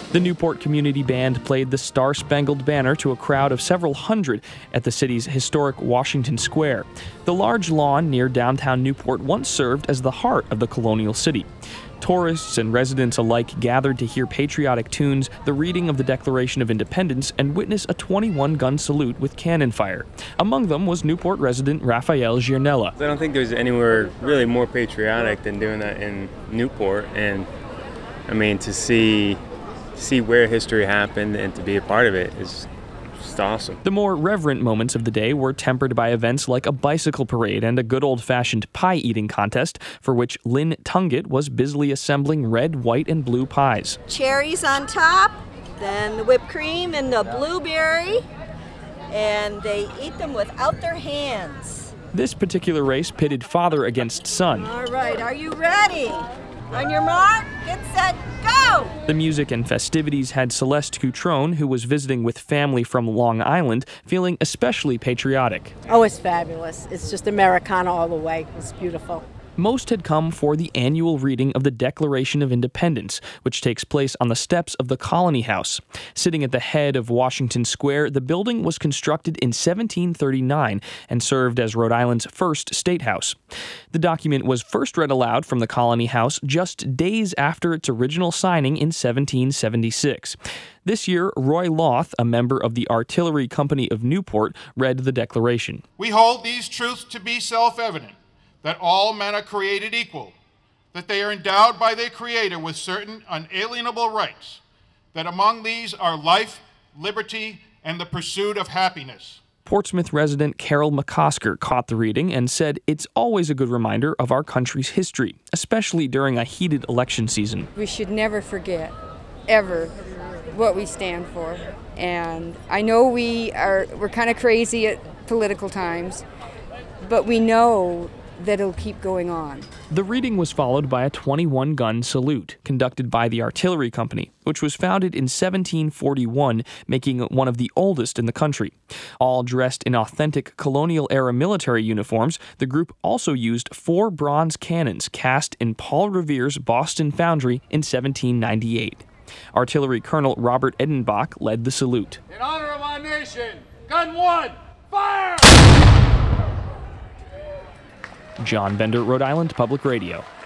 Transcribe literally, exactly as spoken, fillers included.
The Newport Community Band played the Star-Spangled Banner to a crowd of several hundred at the city's historic Washington Square. The large lawn near downtown Newport once served as the heart of the colonial city. Tourists and residents alike gathered to hear patriotic tunes, the reading of the Declaration of Independence, and witness a twenty-one gun salute with cannon fire. Among them was Newport resident Rafael Gianella. I don't think there's anywhere really more patriotic than doing that in Newport, and I mean, to see, see where history happened and to be a part of it is just awesome. The more reverent moments of the day were tempered by events like a bicycle parade and a good old-fashioned pie-eating contest for which Lynn Tungett was busily assembling red, white, and blue pies. Cherries on top, then the whipped cream and the blueberry, and they eat them without their hands. This particular race pitted father against son. All right, are you ready? On your mark, get set, go! The music and festivities had Celeste Cutrone, who was visiting with family from Long Island, feeling especially patriotic. Oh, it's fabulous. It's just Americana all the way. It's beautiful. Most had come for the annual reading of the Declaration of Independence, which takes place on the steps of the Colony House. Sitting at the head of Washington Square, the building was constructed in seventeen thirty-nine and served as Rhode Island's first state house. The document was first read aloud from the Colony House just days after its original signing in seventeen seventy-six. This year, Roy Loth, a member of the Artillery Company of Newport, read the Declaration. We hold these truths to be self-evident, that all men are created equal, that they are endowed by their Creator with certain unalienable rights, that among these are life, liberty, and the pursuit of happiness. Portsmouth resident Carol McCosker caught the reading and said it's always a good reminder of our country's history, especially during a heated election season. We should never forget, ever, what we stand for. And I know we are, we're kind of crazy at political times, but we know that it'll keep going on. The reading was followed by a twenty-one gun salute, conducted by the Artillery Company, which was founded in seventeen forty-one, making it one of the oldest in the country. All dressed in authentic colonial-era military uniforms, the group also used four bronze cannons cast in Paul Revere's Boston Foundry in seventeen ninety-eight. Artillery Colonel Robert Edenbach led the salute. In honor of our nation, gun one, fire! John Bender, Rhode Island Public Radio.